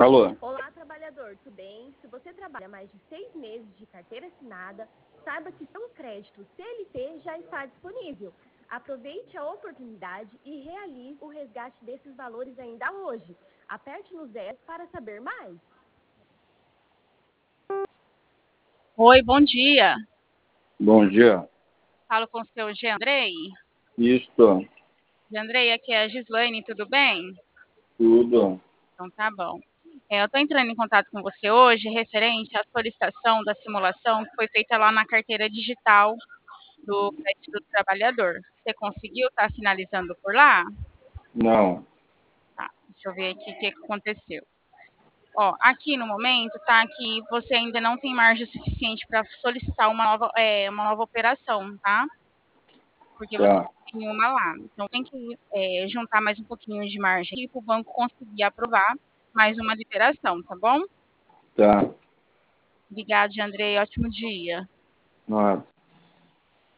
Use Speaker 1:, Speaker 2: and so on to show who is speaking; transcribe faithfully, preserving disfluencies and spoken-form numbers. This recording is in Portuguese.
Speaker 1: Alô?
Speaker 2: Olá, trabalhador, tudo bem? Se você trabalha mais de seis meses de carteira assinada, saiba que seu crédito C L T já está disponível. Aproveite a oportunidade e realize o resgate desses valores ainda hoje. Aperte no zero para saber mais.
Speaker 3: Oi, bom dia.
Speaker 1: Bom dia.
Speaker 3: Falo com o seu Andrei.
Speaker 1: Isto,
Speaker 3: Andrei, aqui é a Gislaine, tudo bem?
Speaker 1: tudo.
Speaker 3: Então tá bom. É, eu estou entrando em contato com você hoje referente à solicitação da simulação que foi feita lá na carteira digital do crédito do trabalhador. Você conseguiu estar finalizando por lá?
Speaker 1: Não.
Speaker 3: Tá, deixa eu ver aqui o que que aconteceu. Ó, aqui no momento tá que você ainda não tem margem suficiente para solicitar uma nova, é, uma nova operação, tá? Porque você
Speaker 1: Tá,
Speaker 3: tem uma lá. Então tem que é, juntar mais um pouquinho de margem para o banco conseguir aprovar mais uma liberação, tá bom?
Speaker 1: tá.
Speaker 3: Obrigada, Andrei. Ótimo dia.
Speaker 1: Nada.